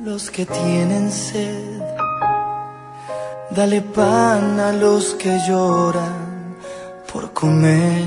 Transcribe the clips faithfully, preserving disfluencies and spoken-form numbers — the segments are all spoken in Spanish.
los que tienen sed, dale pan a los que lloran por comer.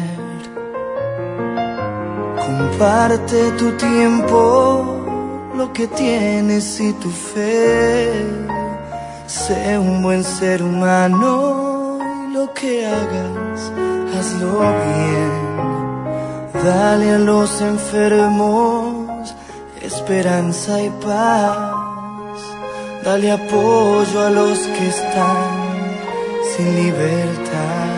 Comparte tu tiempo, lo que tienes y tu fe. Sé un buen ser humano y lo que hagas, hazlo bien. Dale a los enfermos esperanza y paz. Dale apoyo a los que están sin libertad.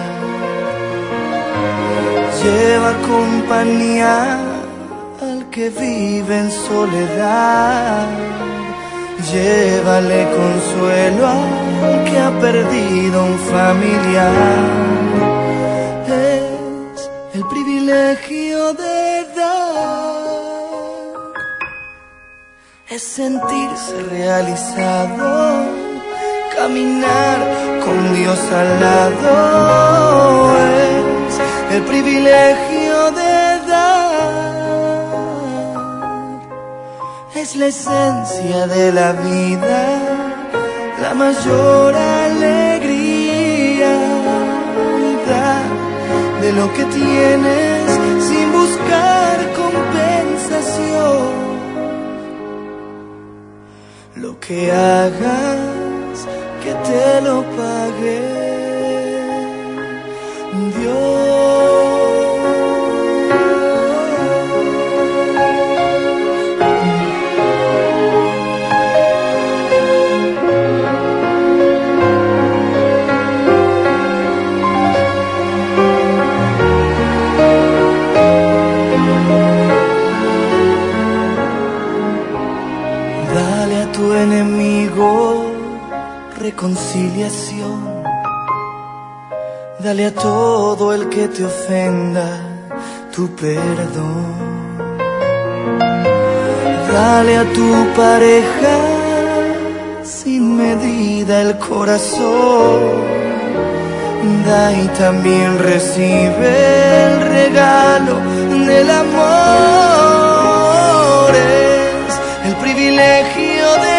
Lleva compañía al que vive en soledad. Llévale consuelo al que ha perdido un familiar. Es el privilegio de dar, es sentirse realizado, caminar con Dios al lado. Es el privilegio de dar, es la esencia de la vida, la mayor alegría. Dar de lo que tienes sin buscar compensación. Lo que hagas, que te lo pague Dios. Dale a tu enemigo reconciliación. Dale a todo el que te ofenda tu perdón. Dale a tu pareja sin medida el corazón. Da y también recibe el regalo del amor. Es el privilegio de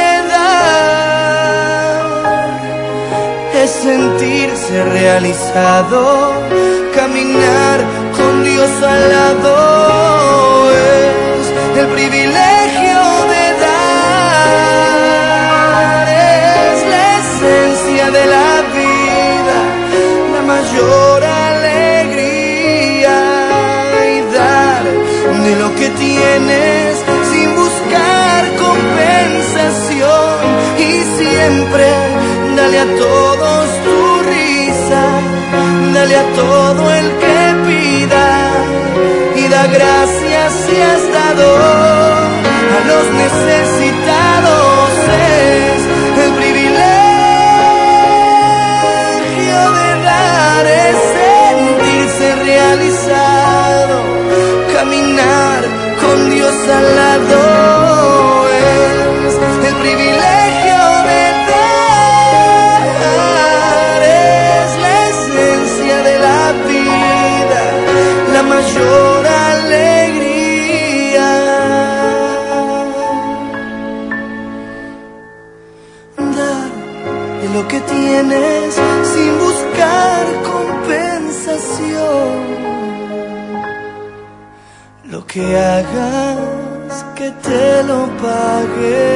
dar, es sentirse realizado, caminar con Dios al lado. Es el privilegio de dar, es la esencia de la vida, la mayor alegría. Y dar de lo que tienes sin buscar compensación. Y siempre dale a todos tu risa, dale a todo el que pida. Y da gracias si has dado a los necesitados. Es el privilegio de dar, es sentirse realizado, caminar con Dios al lado. Es el privilegio de dar, es la esencia de la vida, la mayor alegría. Dar de lo que tienes sin buscar compensación. Lo que hagas, que te lo pague